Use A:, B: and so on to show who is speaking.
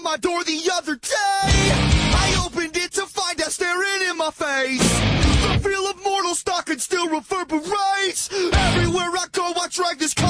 A: my door the other day. I opened it to find her staring in my face. The feel of mortal stock and still reverberates. Everywhere I go, I drag this